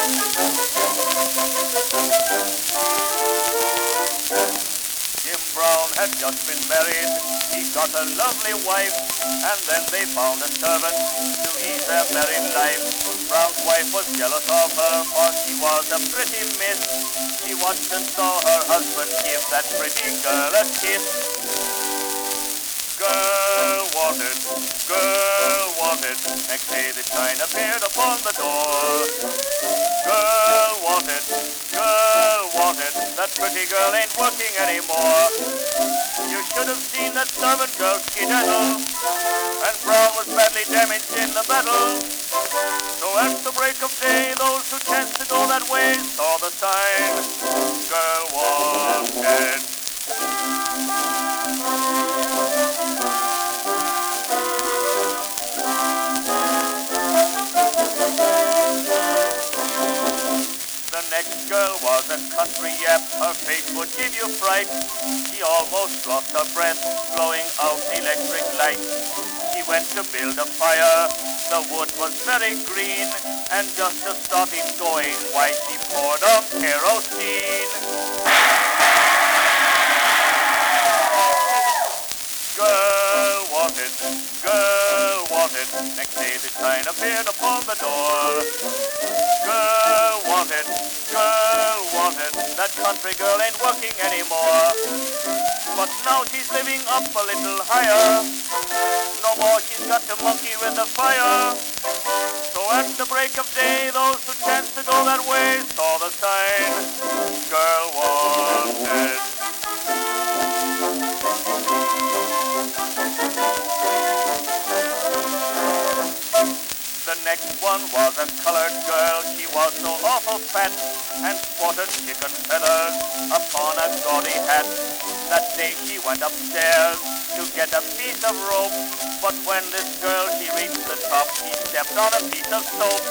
Jim Brown had just been married. He got a lovely wife, and then they found a servant to ease their married life. Brown's wife was jealous of her, for she was a pretty miss. She watched and saw her husband give that pretty girl a kiss. Girl wanted, girl wanted. Next day the sign appeared upon the door. Girl wanted, girl wanted. That pretty girl ain't working anymore. You should have seen that servant girl skedaddle, and Brown was badly damaged in the battle. So at the break of day, those who chanced to go that way saw the sign, girl wanted. The next girl was a country yap. Her face would give you fright. She almost lost her breath, blowing out electric light. She went to build a fire. The wood was very green, and just to stop it going, why, she poured on kerosene. Girl wanted, girl wanted. Next day the sign appeared upon the door. Girl wanted, girl wanted. That country girl ain't working anymore. But now she's living up a little higher. No more she's got to monkey with the fire. So at the break of day, those who chanced to go that way saw the sign, girl wanted. The next one was a colored girl. She was so awful fat and sported chicken feathers upon a gaudy hat. That day she went upstairs to get a piece of rope, but when this girl she reached the top, she stepped on a piece of soap.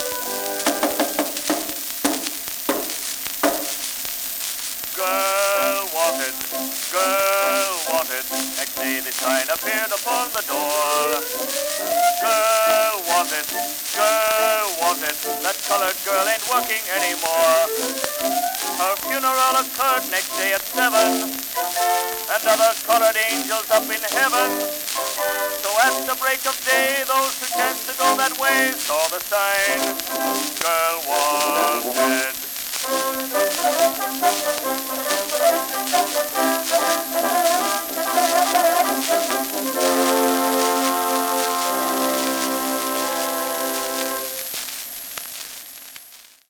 Girl wanted, girl wanted. Next day the sign appeared upon the door. Girl wanted, girl wanted. That colored girl ain't working anymore. Her funeral occurred next day at 7, and other colored angels up in heaven. So at the break of day, those who chanced to go that way saw the sign, girl wanted.